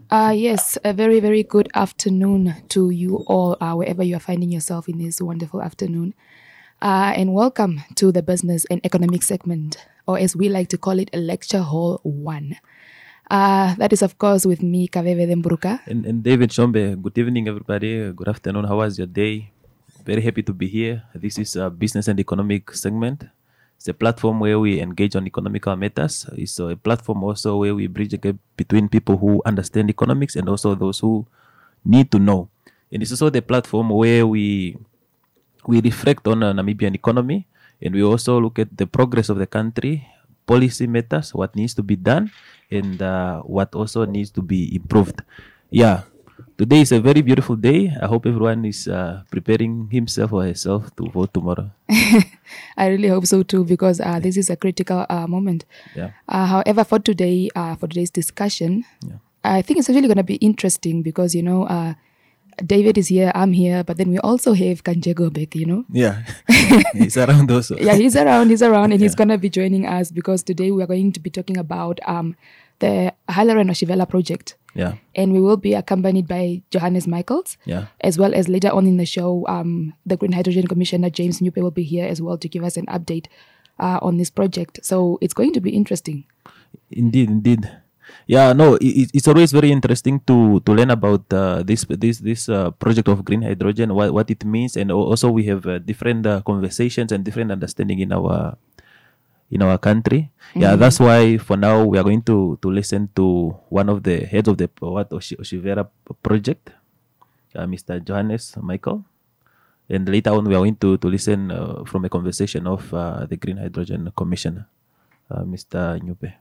Yes, a very, very good afternoon to you all, wherever you are finding yourself in this wonderful afternoon. And welcome to the Business and Economic segment, or as we like to call it, Lecture Hall 1. That is, of course, with me, Kaveve Dembruka. And David Shombe. Good evening, everybody. Good afternoon. How was your day? Very happy to be here. This is a Business and Economic segment. It's a platform where we engage on economical matters. It's a platform also where we bridge a gap between people who understand economics and also those who need to know. And it's also the platform where we reflect on Namibian economy, and we also look at the progress of the country, policy matters, what needs to be done, and what also needs to be improved. Yeah. Today is a very beautiful day. I hope everyone is preparing himself or herself to vote tomorrow. I really hope so too, because this is a critical moment. Yeah. However, for today's discussion, I think it's really going to be interesting because, David is here, I'm here, but then we also have Kanjego Beck, Yeah, he's around also. Yeah, he's around, and he's going to be joining us because today we are going to be talking about the Haileron Oshivela project. Yeah. And we will be accompanied by Johannes Michaels. Yeah. As well as later on in the show, the Green Hydrogen Commissioner, James Nyupe, will be here as well to give us an update on this project. So it's going to be interesting. Indeed. Yeah, no, it's always very interesting to learn about this project of green hydrogen, what it means, and also we have different conversations and different understanding in our country. Mm-hmm. Yeah, that's why for now we are going to listen to one of the heads of the Oshivela project, Mr. Johannes Michael, and later on we are going to listen from a conversation of the Green Hydrogen Commissioner, Mr. Nyupe.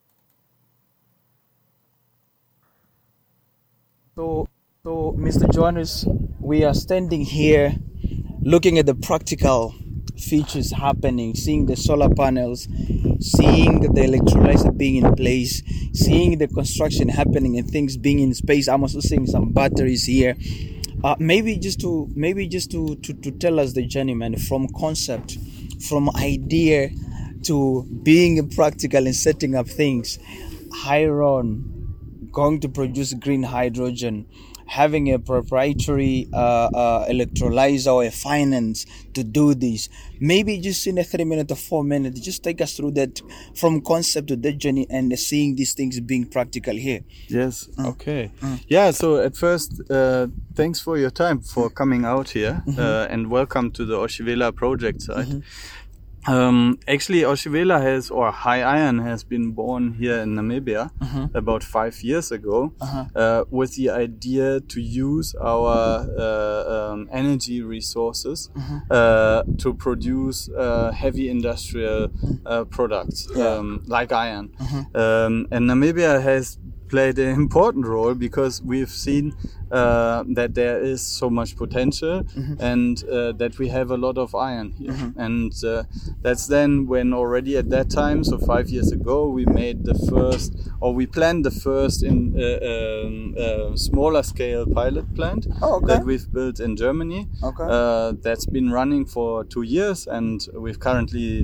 So, Mr. Johannes, we are standing here looking at the practical features happening, seeing the solar panels, seeing the electrolyzer being in place, seeing the construction happening and things being in space. I'm also seeing some batteries here. Maybe just to tell us the journey, man, from concept, from idea to being practical and setting up things. Haileron going to produce green hydrogen, having a proprietary electrolyzer or a finance to do this. Maybe just in a 3 minute or 4 minutes, just take us through that from concept to that journey and seeing these things being practical here. Yes, okay. Yeah, so at first, thanks for your time for coming out here and welcome to the Oshivela project site. Actually, Oshivela or High Iron has been born here in Namibia about 5 years ago with the idea to use our energy resources to produce heavy industrial products like iron. And Namibia has played an important role because we've seen that there is so much potential and that we have a lot of iron here. And that's then when already at that time, so 5 years ago, we made we planned the first in smaller scale pilot plant that we've built in Germany. That's been running for 2 years, and we've currently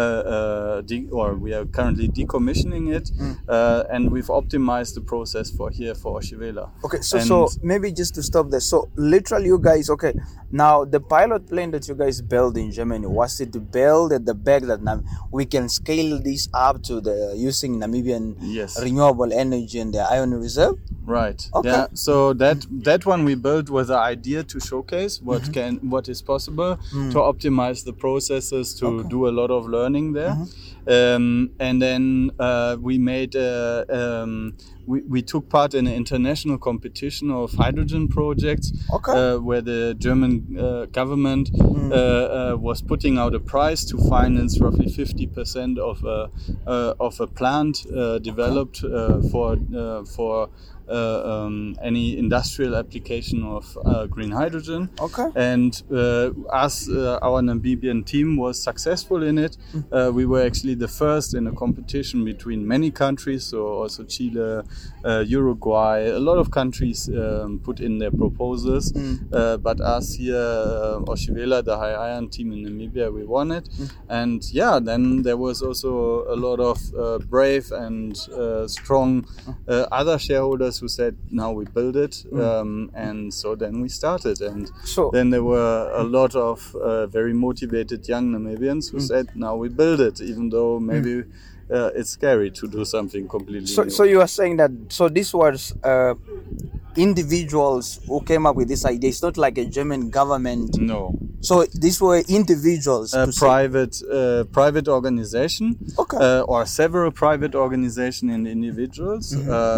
we are currently decommissioning it, and we've optimized the process for Oshivela. Okay, so maybe just to stop there. So literally you guys, now the pilot plant that you guys built in Germany, was it to build at the back that we can scale this up to the using Namibian renewable energy and the iron reserve? Right. Okay. Yeah. So that one we built with the idea to showcase what is possible, to optimize the processes, to do a lot of learning there. And then we made we took part in an international competition of hydrogen projects where the German government was putting out a prize to finance roughly 50% of a plant developed for any industrial application of green hydrogen. And our Namibian team was successful in it. We were actually the first in a competition between many countries, so also Chile, Uruguay, a lot of countries put in their proposals. But us here, Oshivela, the high iron team in Namibia, we won it. And then there was also a lot of brave and strong other shareholders who said, now we build it. And so then we started. And then there were a lot of very motivated young Namibians who said, now we build it, even though maybe it's scary to do something completely new. So you are saying that, so this was individuals who came up with this idea. It's not like a German government. No. So these were individuals. Private organization. Okay. Or several private organizations and individuals.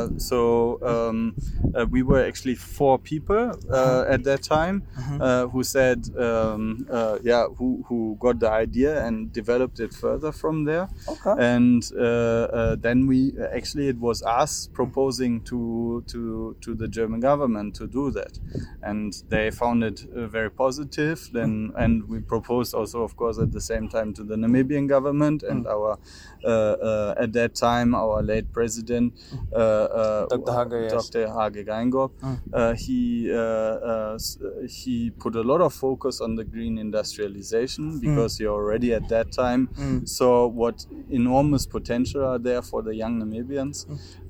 We were actually 4 people at that time who said, who got the idea and developed it further from there. Okay. And then it was us proposing to the German government to do that, and they found it very positive. And we proposed also, of course, at the same time to the Namibian government and our at that time our late president, Dr. Hage Geingob. He put a lot of focus on the green industrialization because he already at that time saw what enormous potential are there for the young Namibians.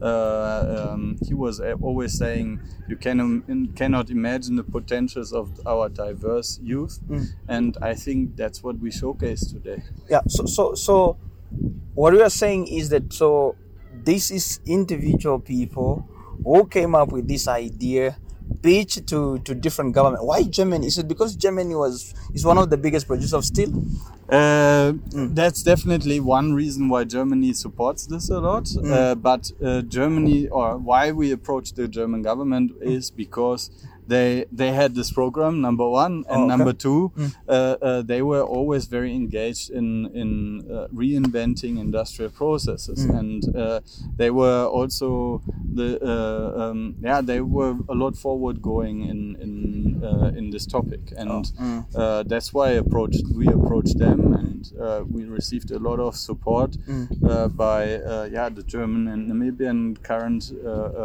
He was always saying, you cannot imagine the potentials of our diverse youth, and I think that's what we showcase today. Yeah. So what we are saying is that this is individual people who came up with this idea, pitched to different government. Why Germany? Is it because Germany is one of the biggest producers of steel? That's definitely one reason why Germany supports this a lot. But Germany, or why we approached the German government, is because they had this program, number one, and number two, they were always very engaged in reinventing industrial processes, and they were also they were a lot forward going in this topic, and that's why we approached them, and we received a lot of support by the German and Namibian current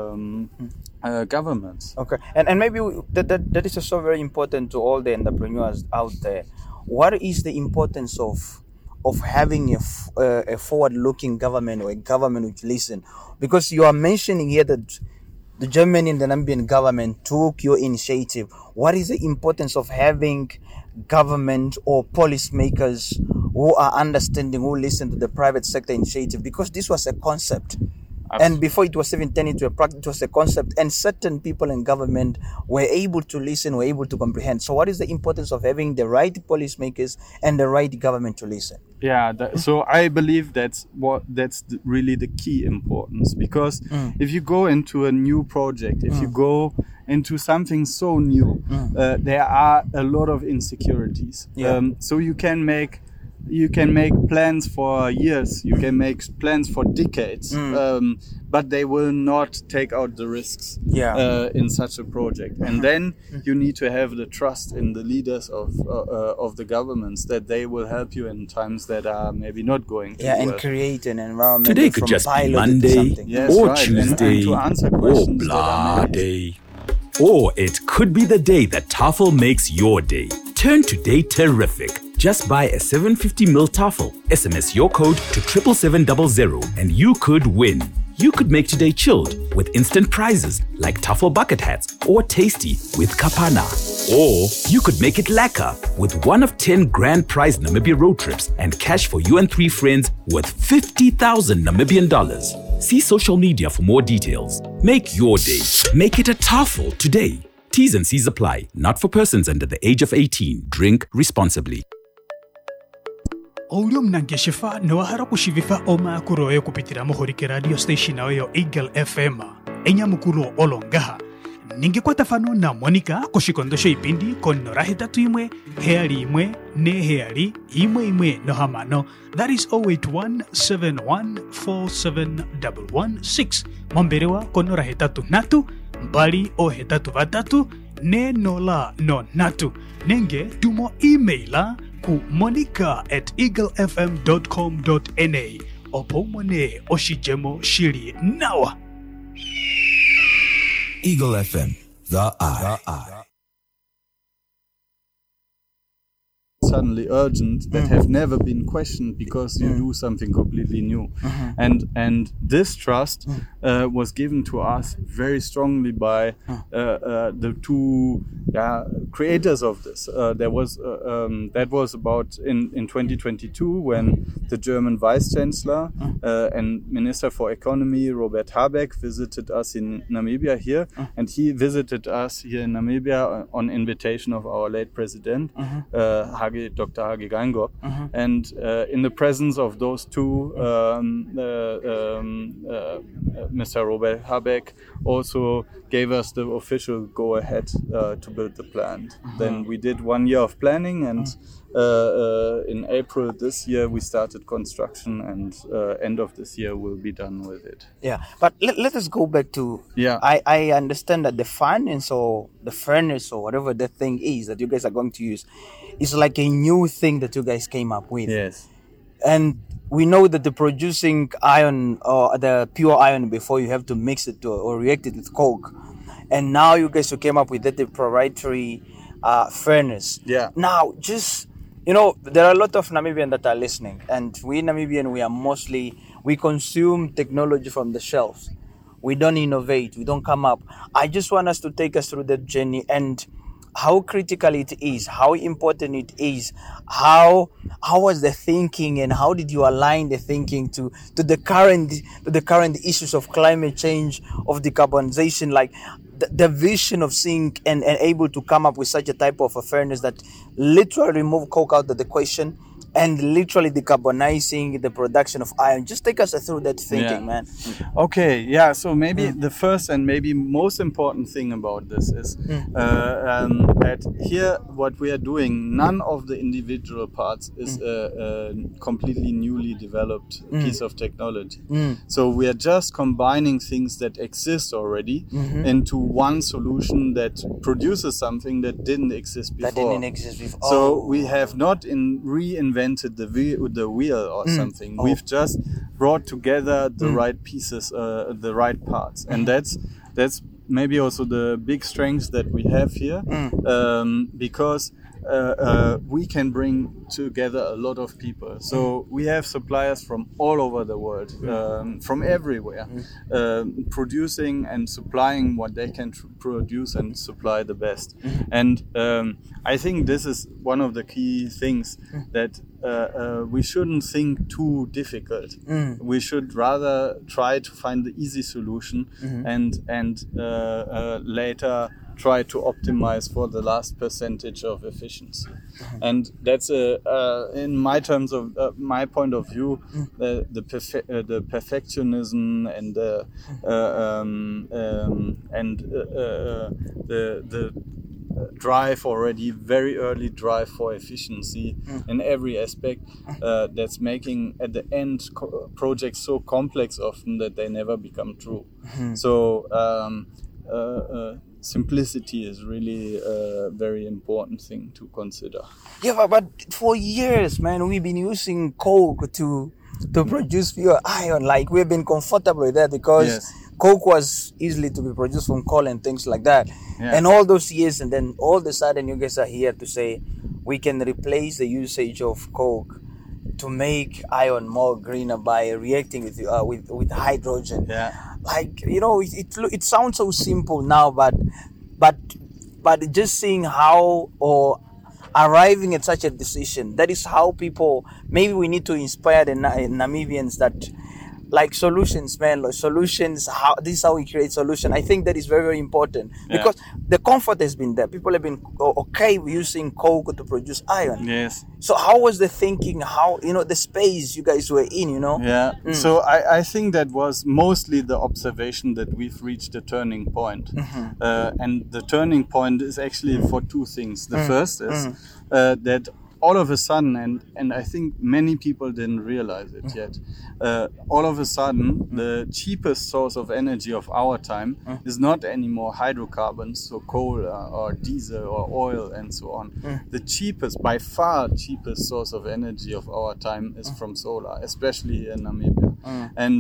governments. Okay, and maybe that is also very important to all the entrepreneurs out there. What is the importance of having a forward-looking government, or a government which listen? Because you are mentioning here that the German and the Namibian government took your initiative. What is the importance of having government or policymakers who are understanding, who listen to the private sector initiative? Because this was a concept. Absolutely. And before it was even turned into a practice, it was a concept, and certain people in government were able to listen, were able to comprehend. So what is the importance of having the right policymakers and the right government to listen? Yeah, so I believe that's really the key importance, because if you go into a new project, if you go into something so new, there are a lot of insecurities. So you can make plans for years, you can make plans for decades, but they will not take out the risks in such a project. And then you need to have the trust in the leaders of the governments, that they will help you in times that are maybe not going to and create an environment. Today could just be Monday, or Tuesday, and to answer or questions blah day. Or it could be the day that Tafel makes your day. Turn today terrific. Just buy a 750ml Tafel. SMS your code to 77700 and you could win. You could make today chilled with instant prizes like Tafel bucket hats, or tasty with kapana. Or you could make it lekker with one of 10 grand prize Namibia road trips and cash for you and 3 friends worth 50,000 Namibian dollars. See social media for more details. Make your day. Make it a Tafel today. T's and C's apply. Not for persons under the age of 18. Drink responsibly. Olio mnangeshifa noahara kushivifa oma kuroyo kupitira mohorike radio station oyo Eagle FM enya mukuro olongaha ningekwata fano na Monica koshikondosho ipindi konora hetatu imwe heali imwe ne heali imwe no hamano. That is 0817147116 momberewa konora hetatu natu mbali o hetatu vatatu ne nola no natu nenge tumo emaila ku monica@eaglefm.com.na opomone oshijemo shiri nawa. Eagle FM, the eye. Suddenly urgent that have never been questioned because you do something completely new. And this trust was given to us very strongly by the two creators of this. There was that was about in 2022 when the German Vice Chancellor and Minister for Economy Robert Habeck visited us in Namibia here, and he visited us here in Namibia on invitation of our late president, Dr. Hage Geingob, and in the presence of those two, Mr. Robert Habeck also gave us the official go-ahead to build the plant. Then we did 1 year of planning, and in April this year we started construction, and end of this year we'll be done with it. Yeah, but let us go back to, I understand that the finance or the furnace or whatever the thing is that you guys are going to use is like a new thing that you guys came up with. Yes. And we know that the producing iron or the pure iron before you have to mix it or react it with coke. And now you guys who came up with that, the proprietary furnace. Yeah. Now, just, there are a lot of Namibians that are listening. And we Namibian, we consume technology from the shelves. We don't innovate. We don't come up. I just want us to take us through that journey and how critical it is, how important it is, how was the thinking, and how did you align the thinking to the current issues of climate change, of decarbonization, like the vision of seeing and able to come up with such a type of a furnace that literally remove coke out of the equation and literally decarbonizing the production of iron. Just take us through that thinking, man. Okay, yeah. So maybe the first and maybe most important thing about this is that here what we are doing, none of the individual parts is a completely newly developed piece of technology. So we are just combining things that exist already into one solution that produces something that didn't exist before. So we have not reinvented the wheel or something. We've just brought together the right pieces, the right parts, and that's maybe also the big strength that we have here, because we can bring together a lot of people. So we have suppliers from all over the world, from everywhere, producing and supplying what they can produce and supply the best. And I think this is one of the key things that we shouldn't think too difficult. We should rather try to find the easy solution and later try to optimize for the last percentage of efficiency. And that's in my terms of my point of view, the perfectionism and the drive already, very early drive for efficiency in every aspect, that's making at the end projects so complex often that they never become true. So simplicity is really a very important thing to consider. Yeah, but for years, man, we've been using coke to produce pure iron. Like, we've been comfortable with that because coke was easily to be produced from coal and things like that. And all those years, and then all of a sudden you guys are here to say we can replace the usage of coke to make iron more greener by reacting with hydrogen. Like, it sounds so simple now, but just seeing how, or arriving at such a decision, that is how people, maybe we need to inspire the Namibians that, like, solutions, man, like solutions, this is how we create solution. I think that is very, very important because the comfort has been there. People have been okay with using coke to produce iron. Yes. So how was the thinking? How, the space you guys were in, So I think that was mostly the observation that we've reached a turning point. And the turning point is actually for two things. The first is that all of a sudden, and I think many people didn't realize it yet, all of a sudden the cheapest source of energy of our time is not anymore hydrocarbons, so coal or diesel or oil and so on. The cheapest, by far cheapest source of energy of our time is from solar, especially in Namibia. And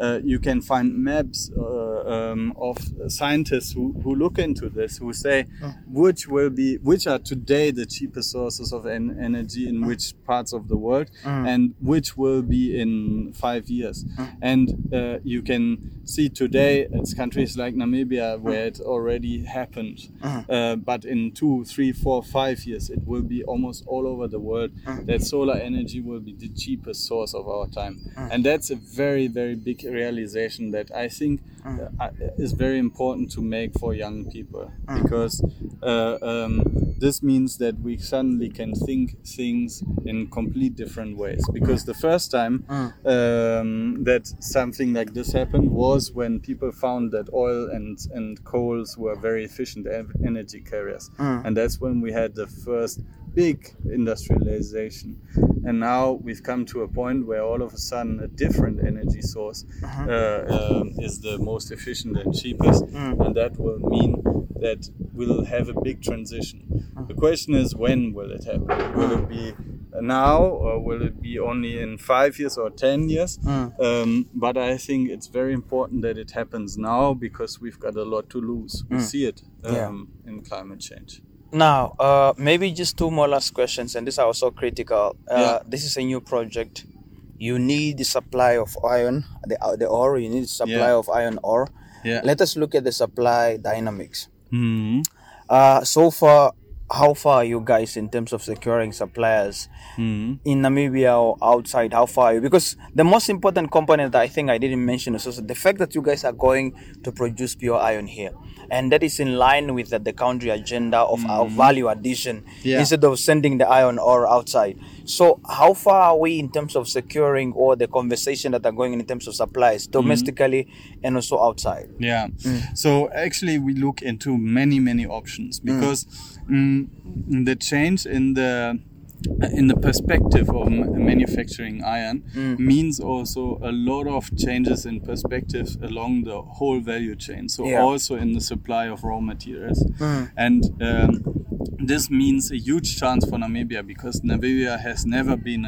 you can find maps of scientists who look into this, who say which are today the cheapest sources of energy in which parts of the world, and which will be in 5 years. And you can see today it's countries like Namibia where it already happened, but in 2, 3, 4, 5 years it will be almost all over the world that solar energy will be the cheapest source of our time. And that's a very, very big realization that I think is very important to make for young people, because this means that we suddenly can think things in complete different ways. Because the first time that something like this happened was when people found that oil and coals were very efficient energy carriers, and that's when we had the first big industrialization. And now we've come to a point where all of a sudden a different energy source is the most efficient and cheapest, and that will mean that we'll have a big transition. The question is, when will it happen? Will it be now, or will it be only in 5 years or 10 years? But I think it's very important that it happens now, because we've got a lot to lose. We see it in climate change. Now, maybe just 2 more last questions, and these are also critical. This is a new project. You need the supply of iron, the ore. You need the supply of iron ore. Let us look at the supply dynamics. So far, how far are you guys in terms of securing suppliers in Namibia or outside? How far are you? Because the most important component that I think I didn't mention is also the fact that you guys are going to produce pure iron here. And that is in line with the country agenda of our value addition instead of sending the iron ore outside. So how far are we in terms of securing all the conversation that are going in terms of supplies domestically and also outside? So actually we look into many options, because the change in the perspective of manufacturing iron means also a lot of changes in perspectives along the whole value chain. So also in the supply of raw materials. And this means a huge chance for Namibia, because Namibia has never been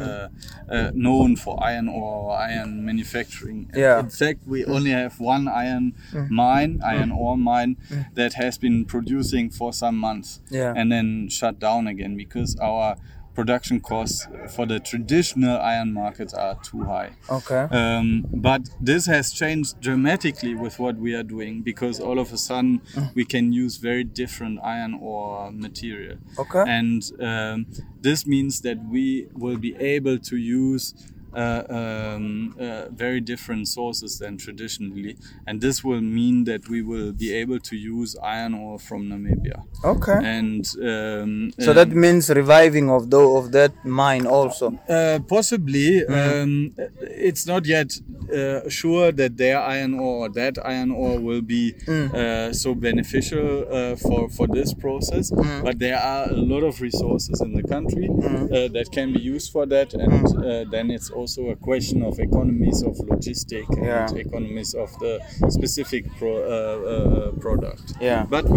known for iron ore or iron manufacturing. In fact, we only have one iron ore mine that has been producing for some months and then shut down again, because our production costs for the traditional iron markets are too high. But this has changed dramatically with what we are doing, because all of a sudden we can use very different iron ore material. And this means that we will be able to use very different sources than traditionally, and this will mean that we will be able to use iron ore from Namibia. And so that means reviving of that mine also. Possibly. It's not yet sure that their iron ore or that iron ore will be so beneficial for this process, but there are a lot of resources in the country that can be used for that, and then it's also a question of economies of logistics and economies of the specific product. But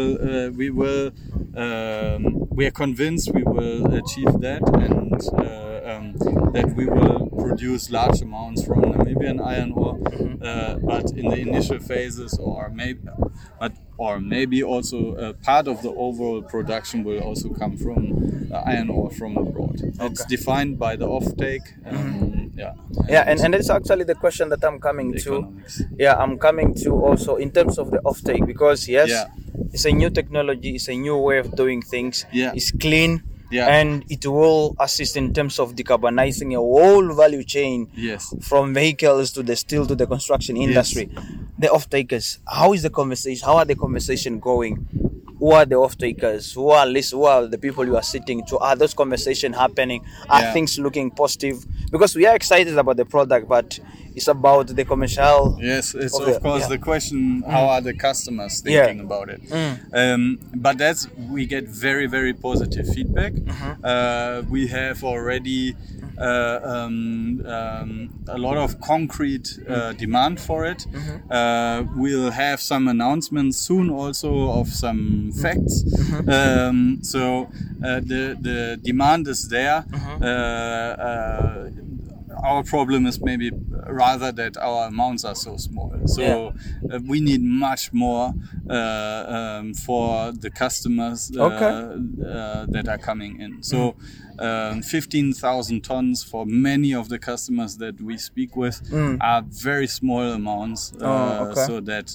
we are convinced we will achieve that, and that we will produce large amounts from Namibian iron ore, but in the initial phases, or maybe also part of the overall production will also come from iron ore from abroad. It's defined by the offtake. And that's actually the question that I'm coming to. Economics. I'm coming to also in terms of the offtake, because it's a new technology, it's a new way of doing things. It's clean. And it will assist in terms of decarbonizing a whole value chain, from vehicles to the steel to the construction industry. The off-takers, how is the conversation? How are the conversation going? Who are the off-takers? Who are the people you are sitting to? Are those conversations happening? Are things looking positive? Because we are excited about the product, but it's about the commercial. Yes, it's of course the question, how are the customers thinking about it? But we get very, very positive feedback. We have already a lot of concrete demand for it. We'll have some announcements soon also of some facts. So the demand is there. Our problem is maybe rather that our amounts are so small. So we need much more for the customers that are coming in. So 15,000 tons for many of the customers that we speak with are very small amounts. So that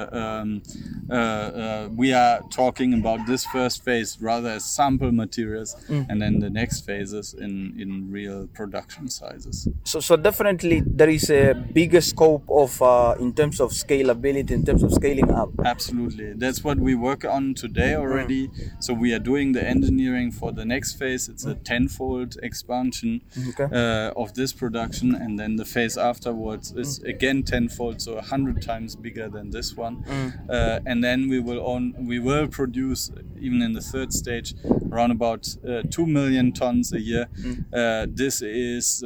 we are talking about this first phase rather as sample materials, and then the next phases in real production sizes. So definitely there is a bigger scope of in terms of scalability, in terms of scaling up. Absolutely, that's what we work on today already. So we are doing the engineering for the next phase. It's a tenfold expansion of this production, and then the phase afterwards is again tenfold, so 100 times bigger than this one. And then we will produce, even in the third stage, around about 2 million tons a year. This is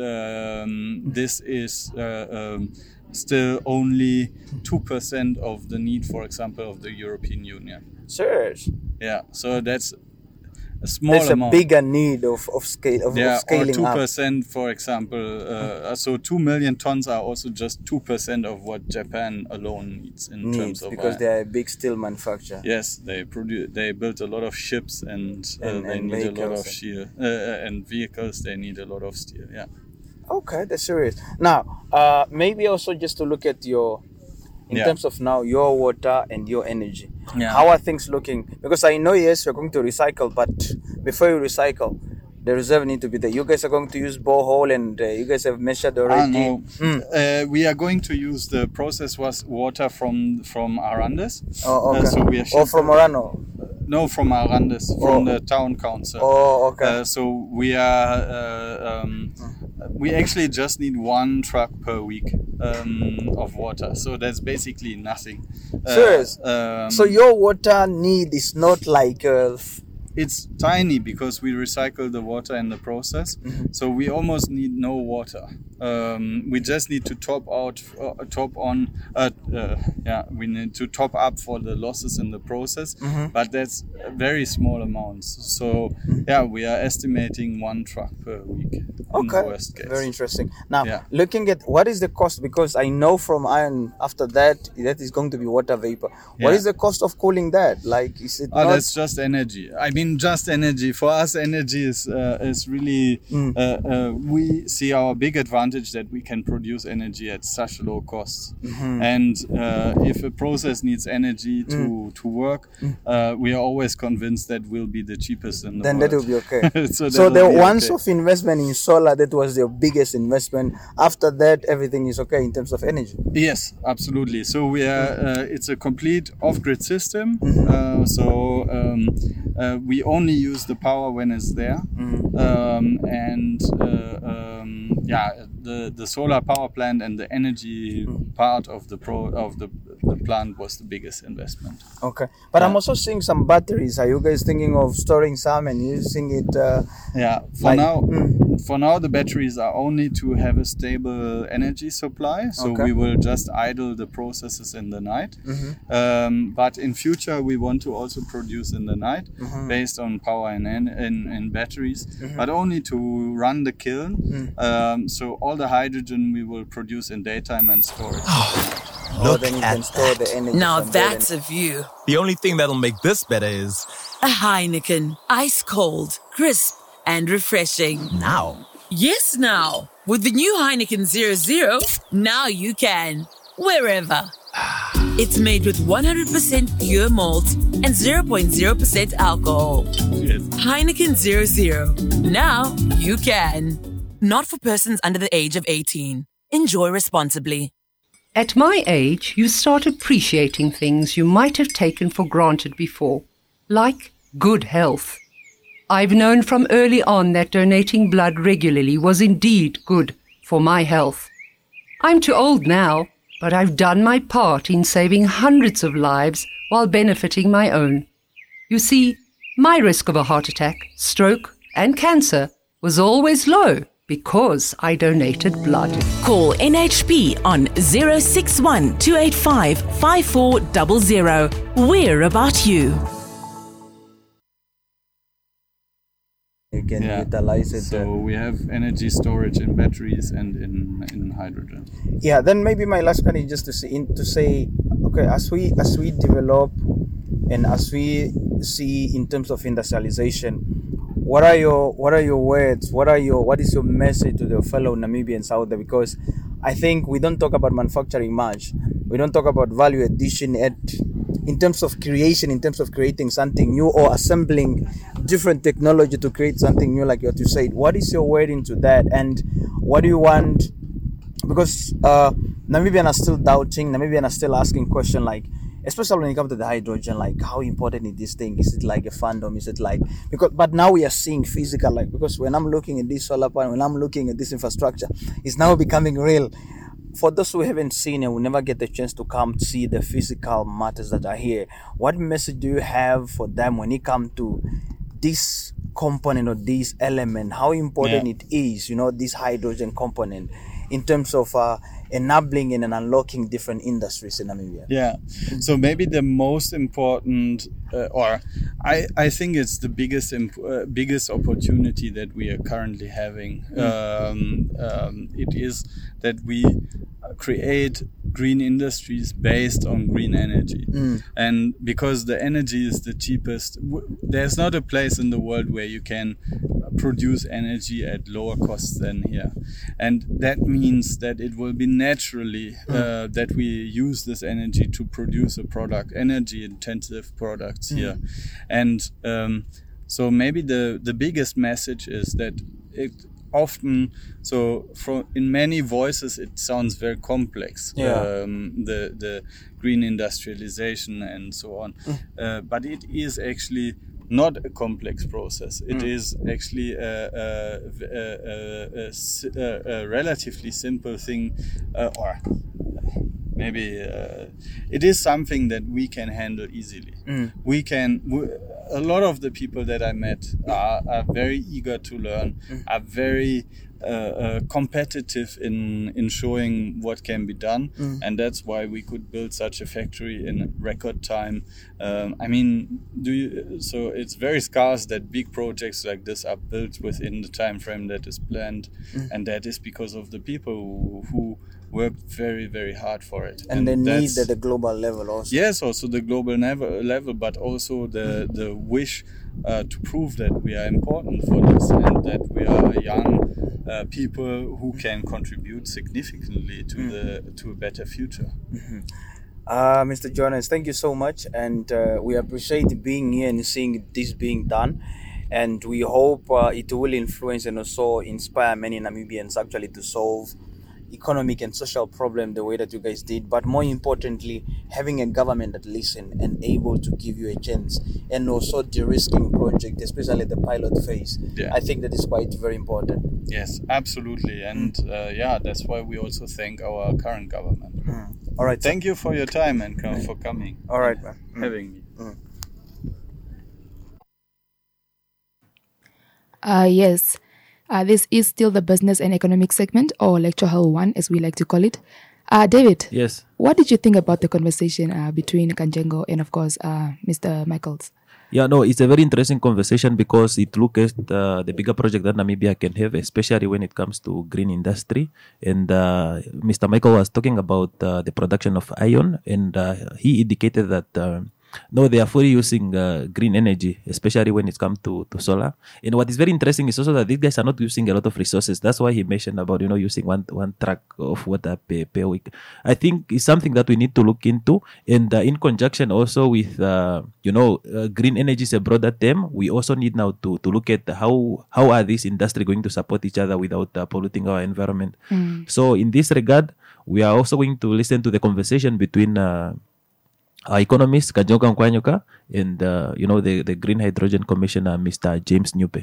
still only 2% of the need, for example, of the European Union. Serious? Yeah, so that's a small There's amount. a bigger need of scaling or 2%, up. for example. So 2 million tons are also just 2% of what Japan alone needs in terms of because they are a big steel manufacturer. Yes, they built a lot of ships and they need a lot of steel and vehicles. They need a lot of steel. Yeah. Okay, that's serious. Now, maybe also just to look at in terms of now your water and your energy. Yeah. How are things looking? Because I know, yes, you're going to recycle, but before you recycle, the reserve need to be there. You guys are going to use borehole, and you guys have measured already. No. We are going to use the process water from Arandes. Oh, okay. So we are from Orano? No, from Arandes, from the town council. Oh, okay. So we are we actually just need 1 truck per week of water. So that's basically nothing. Serious? So your water need is not like it's tiny because we recycle the water in the process. So we almost need no water. We just need to we need to top up for the losses in the process, but that's very small amounts. So we are estimating 1 truck per week in the worst case. Very interesting. Now, looking at what is the cost, because I know from iron after that is going to be water vapor. What is the cost of cooling that? Like, is it not... that's just energy. I mean, just energy. For us, energy is really, we see our big advantage that we can produce energy at such low costs. And if a process needs energy to work, we are always convinced that will be the cheapest in the world. Then that will be okay. So the once-off investment in solar, that was the biggest investment. After that, everything is okay in terms of energy. Yes, absolutely. So we are. It's a complete off-grid system. We only use the power when it's there, the solar power plant and the energy part of the plant was the biggest investment. Okay, but I'm also seeing some batteries. Are you guys thinking of storing some and using it? For now, the batteries are only to have a stable energy supply. So we will just idle the processes in the night. But in future, we want to also produce in the night based on power and batteries, but only to run the kiln. So all the hydrogen we will produce in daytime and store it. Then you can store the energy. Now that's a view. The only thing that'll make this better is a Heineken. Ice cold, crisp, and refreshing. now. Yes, now. With the new Heineken 0.0, now you can. Wherever. It's made with 100% pure malt and 0.0% alcohol. Yes. Heineken 0.0. Now you can. Not for persons under the age of 18. Enjoy responsibly. At my age, you start appreciating things you might have taken for granted before, like good health. I've known from early on that donating blood regularly was indeed good for my health. I'm too old now, but I've done my part in saving hundreds of lives while benefiting my own. You see, my risk of a heart attack, stroke, and cancer was always low because I donated blood. Call NHP on 061 285 5400. We're about you. You can utilize it. So we have energy storage in batteries and in hydrogen. Yeah. Then maybe my last question is just to say, okay, as we develop and as we see in terms of industrialization, what are your words? What is your message to the fellow Namibians out there? Because I think we don't talk about manufacturing much. We don't talk about value addition in terms of creation, in terms of creating something new or assembling different technology to create something new, like what you said. What is your word into that, and what do you want? Because Namibians are still doubting, Namibians are still asking questions like, especially when it comes to the hydrogen, like how important is this thing? Is it like a fandom? Is it like, but now we are seeing physical, like, because when I'm looking at this solar panel, when I'm looking at this infrastructure, it's now becoming real. For those who haven't seen and will never get the chance to come see the physical matters that are here, what message do you have for them when it comes to this component or this element, how important it is, this hydrogen component in terms of enabling and unlocking different industries in Namibia? Yeah, so maybe the most important, or I think it's the biggest opportunity that we are currently having. It is that we create green industries based on green energy. And because the energy is the cheapest, there's not a place in the world where you can produce energy at lower costs than here. And that means that it will be naturally that we use this energy to produce a product, energy intensive products here. And so maybe the biggest message is that it often, in many voices it sounds very complex, the green industrialization and so on, but it is actually not a complex process. It is actually a relatively simple thing, or maybe it is something that we can handle easily. We can. A lot of the people that I met are very eager to learn, are very competitive in showing what can be done, and that's why we could build such a factory in record time. So it's very scarce that big projects like this are built within the time frame that is planned, and that is because of the people who worked very, very hard for it. And the need at the global level also. Yes, also the global level, but also the wish to prove that we are important for this and that we are young people who can contribute significantly to a better future. Mr. Jonas, thank you so much, and we appreciate being here and seeing this being done. And we hope it will influence and also inspire many Namibians actually to solve economic and social problem the way that you guys did, but more importantly, having a government that listen and able to give you a chance, and also de-risking project, especially the pilot phase. I think that is quite very important. Yes, absolutely, and that's why we also thank our current government. All right, thank you for your time and for coming. All right, man. Having me. Yes. This is still the business and economic segment, or lecture hall 1 as we like to call it. David. Yes. What did you think about the conversation between Kanjengo and of course Mr. Michaels? Yeah, no, it's a very interesting conversation because it looks at the bigger project that Namibia can have, especially when it comes to green industry. And Mr. Michael was talking about the production of iron, and he indicated that no, they are fully using green energy, especially when it comes to solar. And what is very interesting is also that these guys are not using a lot of resources. That's why he mentioned about, using one truck of water per week. I think it's something that we need to look into. And in conjunction also with, green energy is a broader term. We also need now to look at how are these industries going to support each other without polluting our environment. So in this regard, we are also going to listen to the conversation between our economist Kanjengo Nkwanyoka and the Green Hydrogen Commissioner, Mr. James Nyupe.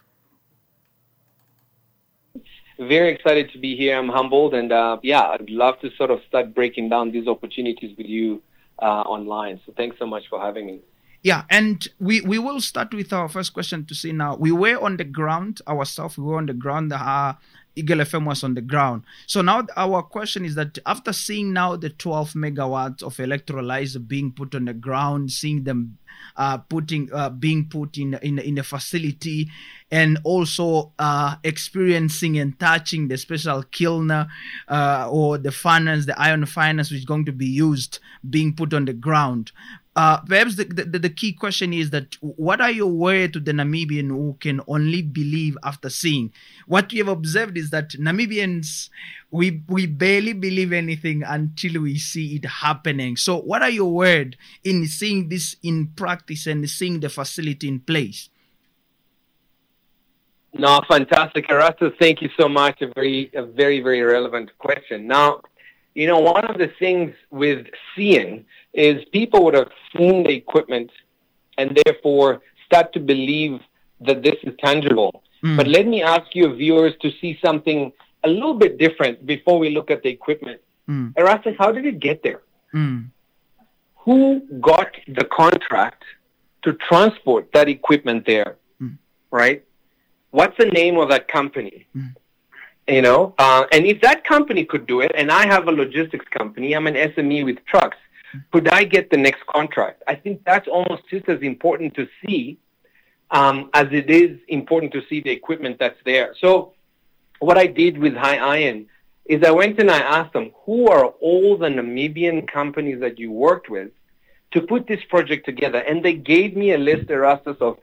Very excited to be here. I'm humbled, and I'd love to sort of start breaking down these opportunities with you online. So thanks so much for having me. Yeah, and we will start with our first question to see now. We were on the ground ourselves. We were on the ground Eagle FM was on the ground. So now our question is that after seeing now the 12 megawatts of electrolyzer being put on the ground, seeing them being put in a facility, and also experiencing and touching the special kiln or the furnace, the iron furnace, which is going to be used, being put on the ground. Perhaps the key question is that what are your words to the Namibian who can only believe after seeing? What we have observed is that Namibians, we barely believe anything until we see it happening. So what are your words in seeing this in practice and seeing the facility in place? No, fantastic, Erastus. Thank you so much. A very, very relevant question. Now, one of the things with seeing is people would have seen the equipment and therefore start to believe that this is tangible. But let me ask you, viewers, to see something a little bit different before we look at the equipment. Erastus, how did it get there? Who got the contract to transport that equipment there? Right? What's the name of that company? And if that company could do it, and I have a logistics company, I'm an SME with trucks, could I get the next contract? I think that's almost just as important to see as it is important to see the equipment that's there. So what I did with High Iron is I went and I asked them, who are all the Namibian companies that you worked with to put this project together? And they gave me a list, Erastus, of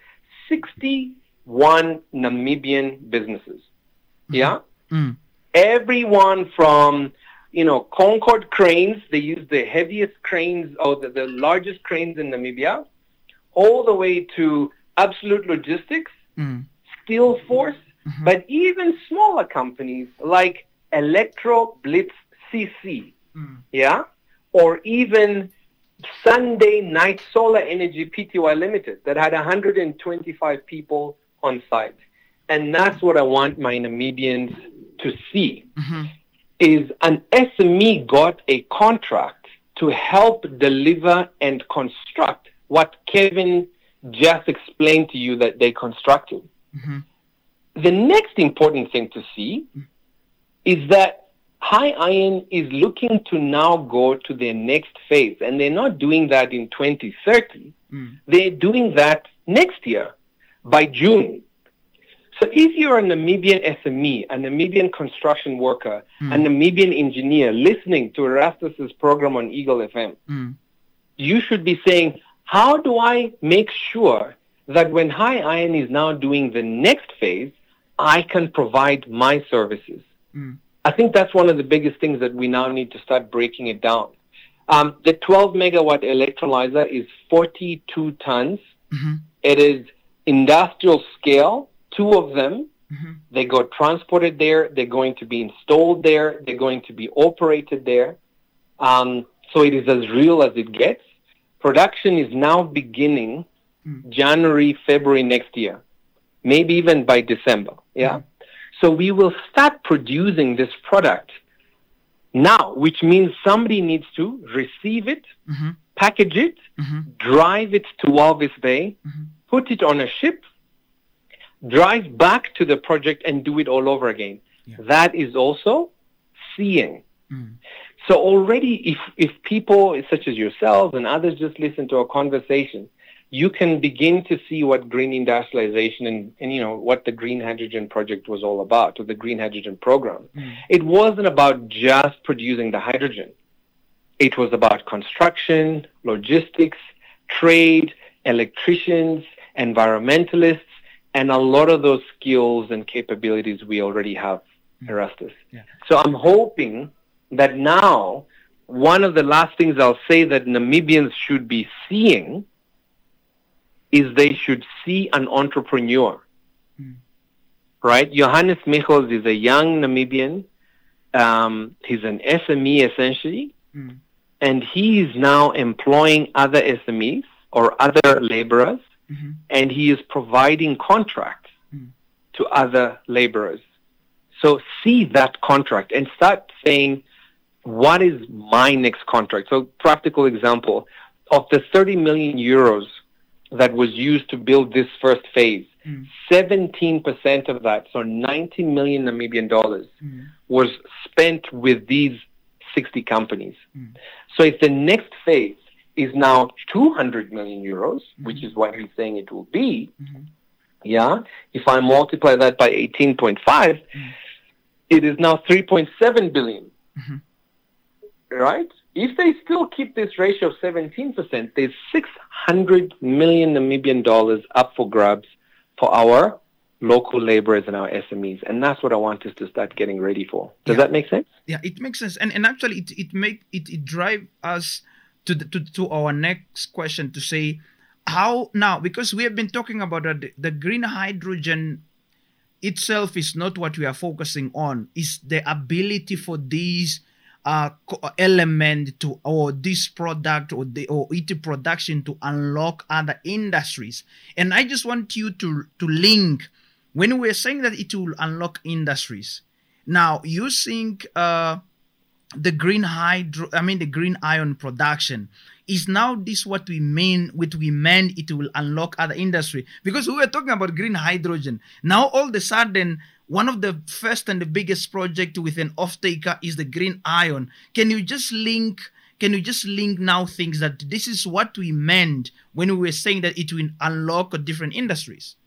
61 Namibian businesses. Yeah? Everyone from, Concord Cranes, they use the heaviest cranes or the largest cranes in Namibia, all the way to Absolute Logistics, Steel Force, but even smaller companies like Electro Blitz CC, or even Sunday Night Solar Energy Pty Limited that had 125 people on site. And that's what I want my Namibians to see, is an SME got a contract to help deliver and construct what Kevin just explained to you that they constructed. The next important thing to see is that High Iron is looking to now go to their next phase, and they're not doing that in 2030. They're doing that next year by June. So if you're a Namibian SME, a Namibian construction worker, a Namibian engineer listening to Erastus's program on Eagle FM, you should be saying, how do I make sure that when High Iron is now doing the next phase, I can provide my services? I think that's one of the biggest things that we now need to start breaking it down. The 12 megawatt electrolyzer is 42 tons. It is industrial scale. 2 of them, they got transported there. They're going to be installed there. They're going to be operated there. So it is as real as it gets. Production is now beginning January, February next year, maybe even by December. So we will start producing this product now, which means somebody needs to receive it, package it, drive it to Walvis Bay, put it on a ship, drive back to the project and do it all over again. That is also seeing. So already if people such as yourselves and others just listen to our conversation, you can begin to see what green industrialization and what the Green Hydrogen Project was all about, or the Green Hydrogen Program. It wasn't about just producing the hydrogen. It was about construction, logistics, trade, electricians, environmentalists, and a lot of those skills and capabilities we already have, Erastus. So I'm hoping that now, one of the last things I'll say that Namibians should be seeing is they should see an entrepreneur. Right? Johannes Michels is a young Namibian. He's an SME essentially. And he is now employing other SMEs or other laborers. And he is providing contracts to other laborers. So see that contract and start saying, what is my next contract? So practical example, of the 30 million euros that was used to build this first phase, 17% of that, so 90 million Namibian dollars, was spent with these 60 companies. So if the next phase is now 200 million euros, which is what he's saying it will be, if I multiply that by 18.5, it is now 3.7 billion. Right? If they still keep this ratio of 17%, there's 600 million Namibian dollars up for grabs for our local laborers and our SMEs. And that's what I want us to start getting ready for. Does that make sense? Yeah, it makes sense. And actually it drive us to our next question to say how now, because we have been talking about the green hydrogen itself is not what we are focusing on. Is the ability for these element to, or this product or IT production to unlock other industries. And I just want you to link, when we're saying that it will unlock industries, now you think the green ion production is now this what we mean, meant it will unlock other industry? Because we were talking about green hydrogen. Now all of a sudden, one of the first and the biggest project with an off-taker is the green ion. Can you just link now things that this is what we meant when we were saying that it will unlock different industries?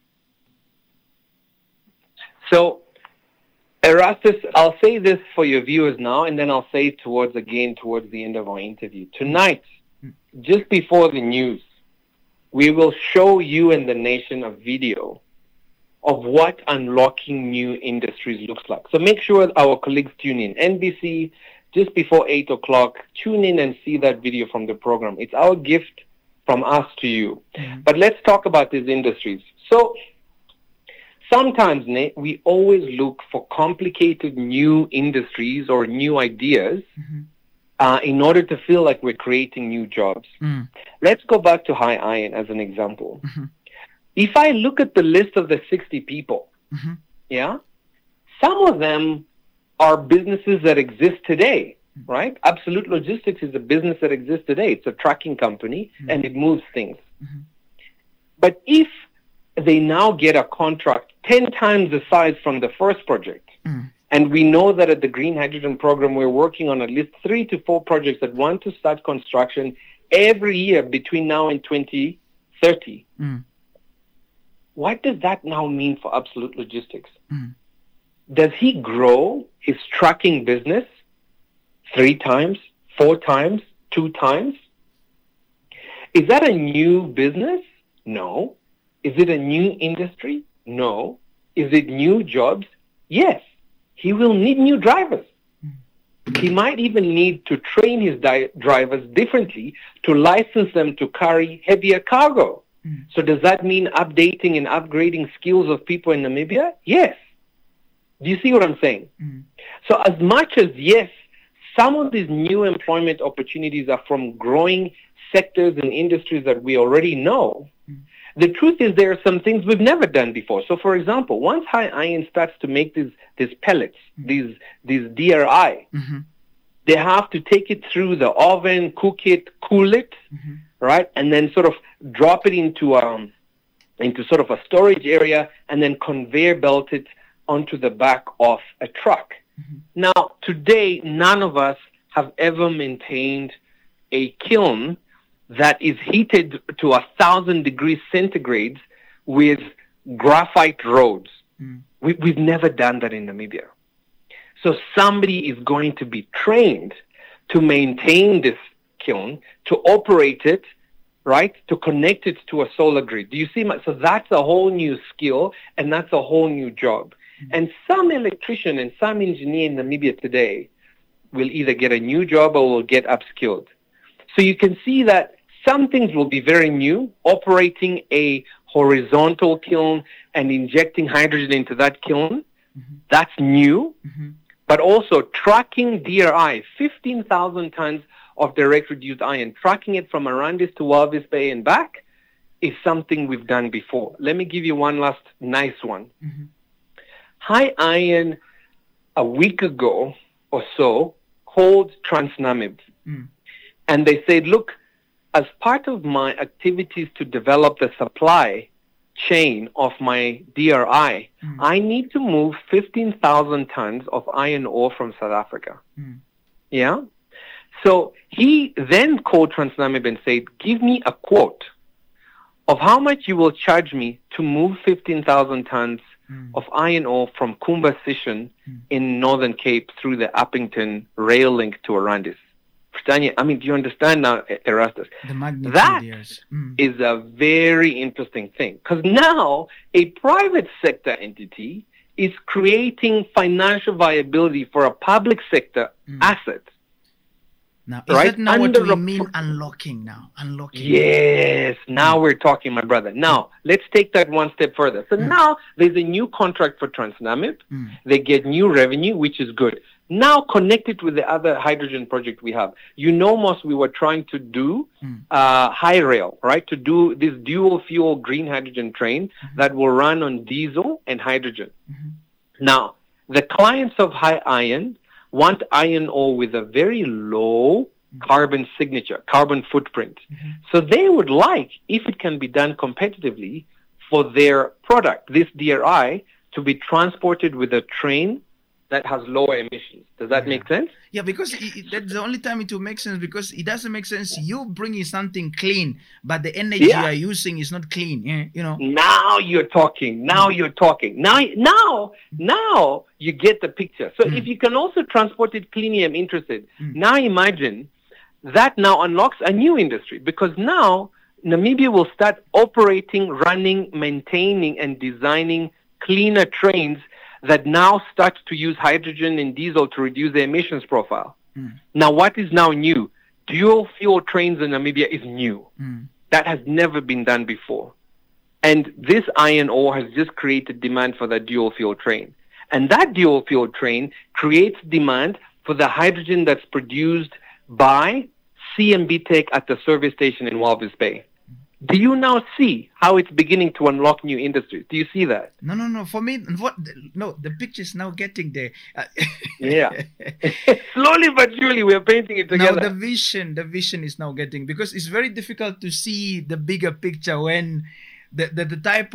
So, Erastus, I'll say this for your viewers now, and then I'll say it towards the end of our interview. Tonight, just before the news, we will show you and the nation a video of what unlocking new industries looks like. So make sure our colleagues tune in. NBC, just before 8 o'clock, tune in and see that video from the program. It's our gift from us to you. But let's talk about these industries. So sometimes, Nate, we always look for complicated new industries or new ideas in order to feel like we're creating new jobs. Let's go back to high iron as an example. If I look at the list of the 60 people, some of them are businesses that exist today, right? Absolute Logistics is a business that exists today. It's a trucking company and it moves things. But if they now get a contract 10 times the size from the first project, and we know that at the Green Hydrogen Program, we're working on at least 3 to 4 projects that want to start construction every year between now and 2030. What does that now mean for Absolute Logistics? Does he grow his trucking business 3 times, 4 times, 2 times? Is that a new business? No. Is it a new industry? No. Is it new jobs? Yes. He will need new drivers. He might even need to train his drivers differently to license them to carry heavier cargo. So does that mean updating and upgrading skills of people in Namibia? Yes. Do you see what I'm saying? So as much as, yes, some of these new employment opportunities are from growing sectors and industries that we already know, the truth is there are some things we've never done before. So, for example, once high iron starts to make these pellets, these DRI, they have to take it through the oven, cook it, cool it, right? And then sort of drop it into sort of a storage area and then conveyor belt it onto the back of a truck. Now, today, none of us have ever maintained a kiln that is heated to 1,000 degrees centigrade with graphite rods. We've never done that in Namibia. So somebody is going to be trained to maintain this kiln, to operate it, right, to connect it to a solar grid. Do you see? So that's a whole new skill, and that's a whole new job. And some electrician and some engineer in Namibia today will either get a new job or will get upskilled. So you can see that some things will be very new. Operating a horizontal kiln and injecting hydrogen into that kiln, that's new. But also trucking DRI, 15,000 tons of direct reduced iron, trucking it from Arandis to Walvis Bay and back is something we've done before. Let me give you one last nice one. High Iron, a week ago or so, called TransNamib. And they said, look, as part of my activities to develop the supply chain of my DRI, I need to move 15,000 tons of iron ore from South Africa. Yeah? So he then called Transnamib and said, give me a quote of how much you will charge me to move 15,000 tons of iron ore from Kumba Sishen in Northern Cape through the Uppington rail link to Arandis. I mean, do you understand now, Erastus? The magnitude, that yes. is a very interesting thing, because now a private sector entity is creating financial viability for a public sector asset. Now, is that now what we mean unlocking now? Unlocking. Yes. Now we're talking, my brother. Now, let's take that one step further. So now there's a new contract for Transnamib. They get new revenue, which is good. Now connect it with the other hydrogen project we have. You know, Moss, we were trying to do high rail, right? To do this dual fuel green hydrogen train that will run on diesel and hydrogen. Now, the clients of High Iron want iron ore with a very low carbon signature, carbon footprint. So they would like, if it can be done competitively, for their product, this DRI, to be transported with a train that has lower emissions. Does that make sense? Yeah, because that's the only time it will make sense, because it doesn't make sense you bringing something clean, but the energy you are using is not clean. You know. Now you're talking. Now you're talking. Now you get the picture. So if you can also transport it cleanly, I'm interested. Now imagine that now unlocks a new industry, because now Namibia will start operating, running, maintaining, and designing cleaner trains that now start to use hydrogen and diesel to reduce the emissions profile. Now, what is now new? Dual fuel trains in Namibia is new. That has never been done before. And this iron ore has just created demand for that dual fuel train. And that dual fuel train creates demand for the hydrogen that's produced by CMB Tech at the service station in Walvis Bay. Do you now see how it's beginning to unlock new industries? Do you see that? No. For me, the picture is now getting there. Yeah. Slowly but surely, we are painting it together. Now the vision is now getting, because it's very difficult to see the bigger picture when the type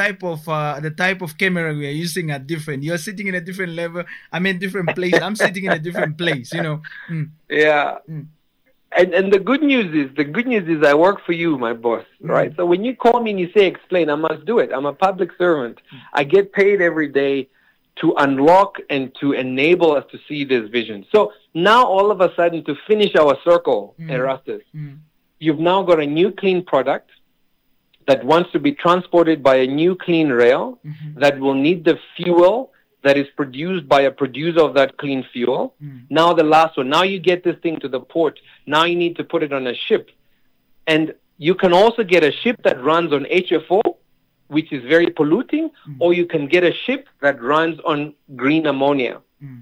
of camera we are using are different. You're sitting in a different level. I'm in a different place. I'm sitting in a different place. You know. Yeah. And the good news is I work for you, my boss, right? So when you call me and you say explain, I must do it. I'm a public servant. I get paid every day to unlock and to enable us to see this vision. So now all of a sudden, to finish our circle, Erastus, you've now got a new clean product that wants to be transported by a new clean rail that will need the fuel that is produced by a producer of that clean fuel. Now the last one. Now you get this thing to the port. Now you need to put it on a ship. And you can also get a ship that runs on HFO, which is very polluting, or you can get a ship that runs on green ammonia,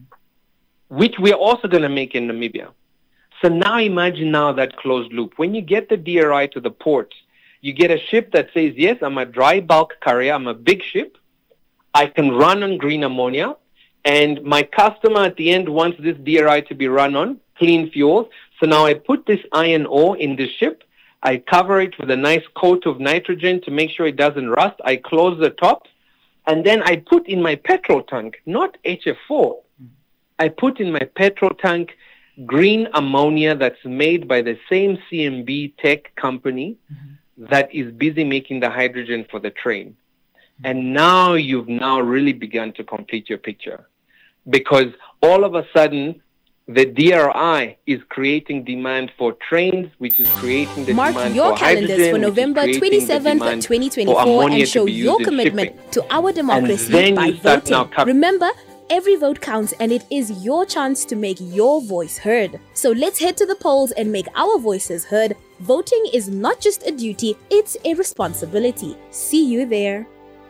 which we're also going to make in Namibia. So now imagine now that closed loop. When you get the DRI to the port, you get a ship that says, yes, I'm a dry bulk carrier, I'm a big ship, I can run on green ammonia, and my customer at the end wants this DRI to be run on clean fuels. So now I put this iron ore in the ship, I cover it with a nice coat of nitrogen to make sure it doesn't rust, I close the top, and then I put in my petrol tank, not HF4, I put in my petrol tank green ammonia that's made by the same CMB Tech company that is busy making the hydrogen for the train. And now you've now really begun to complete your picture, because all of a sudden the DRI is creating demand for trains, which is creating the Mark demand your for calendars hydrogen, for November 27th, 2024 and show your commitment to our democracy by voting. Remember, every vote counts, and it is your chance to make your voice heard. So let's head to the polls and make our voices heard. Voting is not just a duty, it's a responsibility. See you there.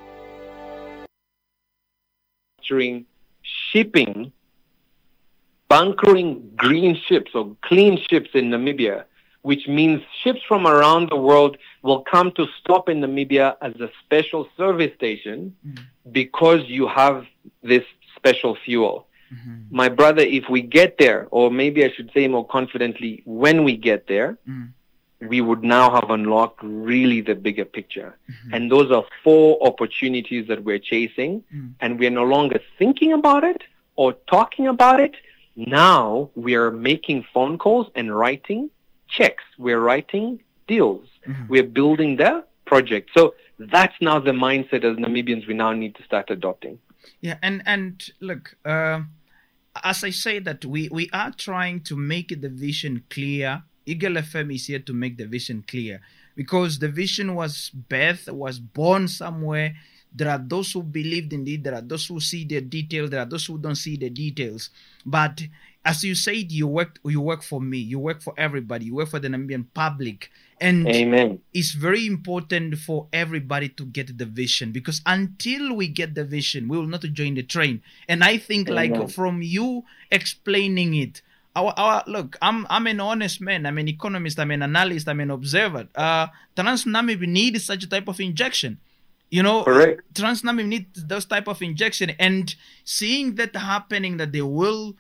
Shipping, bunkering green ships or clean ships in Namibia, which means ships from around the world will come to stop in Namibia as a special service station because you have this special fuel. My brother, if we get there, or maybe I should say more confidently, when we get there, we would now have unlocked really the bigger picture. And those are 4 opportunities that we're chasing. And we're no longer thinking about it or talking about it. Now we are making phone calls and writing checks. We're writing deals. We're building the project. So that's now the mindset as Namibians we now need to start adopting. Yeah, and look, as I say that we are trying to make the vision clear. Eagle FM is here to make the vision clear, because the vision was born somewhere. There are those who believed in it. There are those who see the details. There are those who don't see the details. But as you said, you work for me. You work for everybody. You work for the Namibian public. And Amen. It's very important for everybody to get the vision, because until we get the vision, we will not join the train. And I think like from you explaining it, look, I'm an honest man. I'm an economist. I'm an analyst. I'm an observer. Trans-Namib needs such a type of injection. You know, Trans-Namib needs those type of injection. And seeing that happening, that they will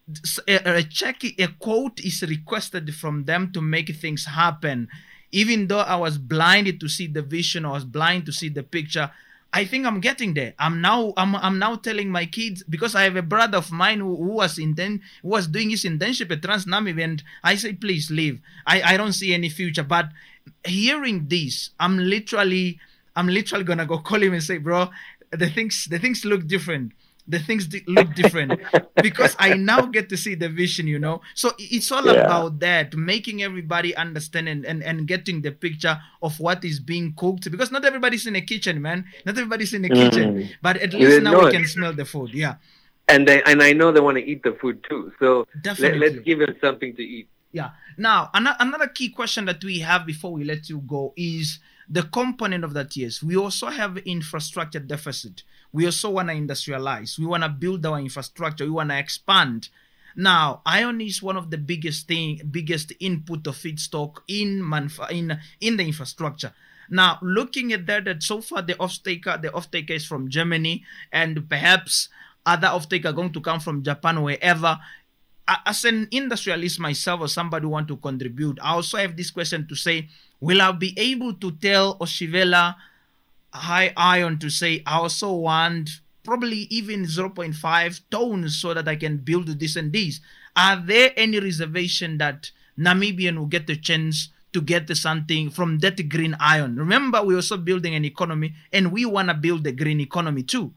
a quote is requested from them to make things happen. Even though I was blinded to see the vision, I was blind to see the picture. I think I'm getting there. I'm now telling my kids, because I have a brother of mine who was doing his internship at Trans-Namib, and I say, please leave. I don't see any future. But hearing this, I'm literally gonna go call him and say, bro, the things look different. The things look different because I now get to see the vision, you know. So it's all about that, making everybody understand and getting the picture of what is being cooked, because not everybody's in a kitchen, man. Not everybody's in a kitchen, but at least now we can smell the food. Yeah. And I know they want to eat the food too. So let's give them something to eat. Yeah. Now, another key question that we have before we let you go is the component of that. Yes, we also have infrastructure deficit. We also want to industrialize. We want to build our infrastructure. We want to expand. Now, iron is one of the biggest input of feedstock in the infrastructure. Now, looking at that so far the off-taker is from Germany, and perhaps other off-taker are going to come from Japan, wherever. As an industrialist myself, or somebody who want to contribute, I also have this question to say, will I be able to tell Oshivela High Iron to say, I also want probably even 0.5 tons so that I can build this and this? Are there any reservation that Namibian will get the chance to get something from that green iron? Remember, we're also building an economy, and we want to build the green economy too.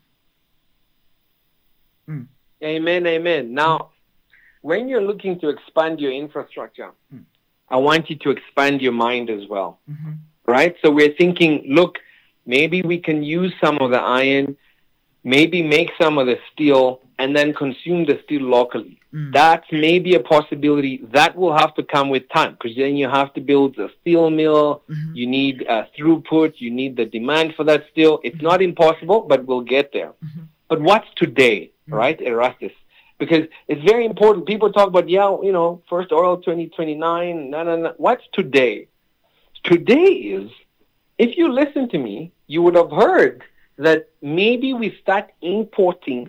Amen, amen. Now, when you're looking to expand your infrastructure, I want you to expand your mind as well, right? So we're thinking, look, maybe we can use some of the iron, maybe make some of the steel, and then consume the steel locally. That's maybe a possibility. That will have to come with time, because then you have to build a steel mill, you need throughput, you need the demand for that steel. It's not impossible, but we'll get there. But what's today, right, Erastus? Because it's very important. People talk about, first oil 2029. No. What's today? Today is, if you listen to me, you would have heard that maybe we start importing